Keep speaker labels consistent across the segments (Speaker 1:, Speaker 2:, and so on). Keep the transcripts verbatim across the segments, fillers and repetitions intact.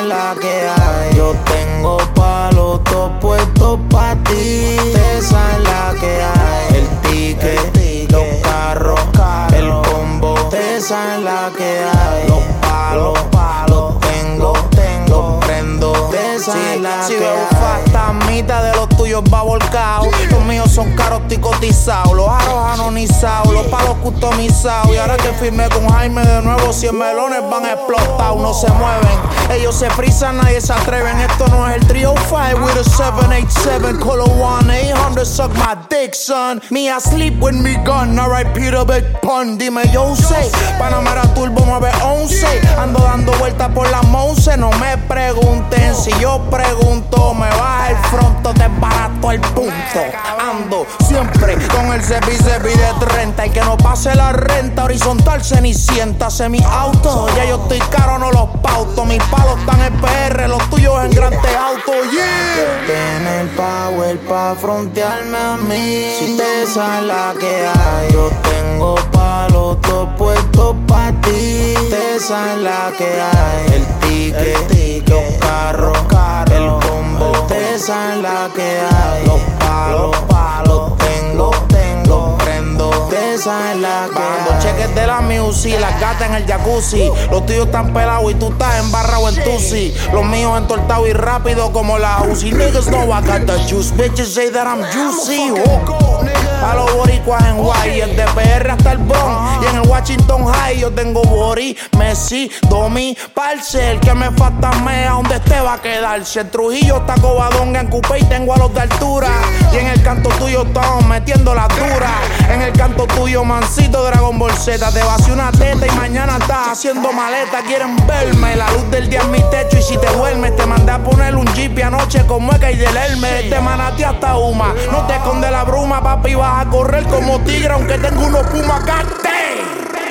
Speaker 1: la que hay. Yo tengo palos todos puestos pa' ti. Esa es la que hay. El ticket, los carros, el combo. Esa es la que hay. Los palos, los tengo, los prendo. Esa
Speaker 2: Sí,
Speaker 1: es la
Speaker 2: si
Speaker 1: que
Speaker 2: veo
Speaker 1: hay.
Speaker 2: un fantasmita de los tuyos va volcado. Los míos son caros y cotizados, los aros anonizados, los palos customizados. Y ahora que firmé con Jaime de nuevo, cien melones van explotados, no se mueven. Ellos se frisan, nadie se atreven. Esto no es el three oh five with a seven eight seven. Color one eight hundred, suck my dick, son. Me I sleep with me gun, alright Peter Big Pun. Dime yo sé, Panamera Turbo nueve once. Ando dando vueltas por la Monse. No me pregunten, si yo pregunto me baja el fronto, te barato el punto. Ando siempre con el cepi cepi de treinta. Y que no pase la renta, horizontal cenicienta. Mi auto, ya yo estoy caro, no los pauto. Mis palos están en P R, los tuyos en Grand Theft Auto, yeah.
Speaker 1: Tiene el power pa' frontearme a mí. Si te esa es la que hay. Yo tengo palos todos puestos pa' ti. Esa es la que hay. El ticket, los carros, el combo. Esa es la que hay. Los palos, los tengo, los prendo. Esa es la que hay.
Speaker 2: Los cheques de la music, las gatas en el jacuzzi. Los tuyos están pelados y tú estás embarrado en tusi. Los míos entortados y rápido como la Uzi. Niggas know I got the juice, bitches say that I'm juicy. Oh. A los boricuas en Guay, el de P R hasta el Bronx. Y en el Washington High yo tengo Bori, Messi, Domi, parce. El que me fantasmea donde esté va a quedarse. El Trujillo está Covadonga en Coupé y tengo a los de altura. Y en el canto tuyo estamos metiendo la dura. En el canto tuyo, mancito Dragon Ball Z. Te vació una teta y mañana estás haciendo maleta. Quieren verme, la luz del día en mi techo. Y si te duermes, te mandé a poner un jeep anoche con mueca y del Hermes. De Manatí hasta Uma. No te esconde la bruma, papi, vas a correr como tigre aunque tengo unos pumas cate.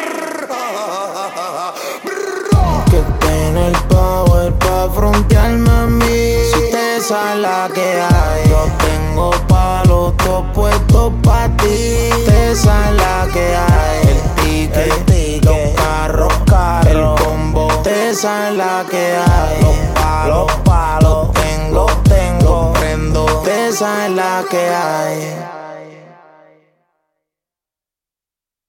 Speaker 1: Que tiene el power pa' frontearme a mí. Si te esa es la que hay. Yo tengo palos todos puestos pa' ti. Esa es la que hay. El ticket, los carros, el combo. Esa es la que hay. Los palos, los tengo, los prendo. Esa es la que hay.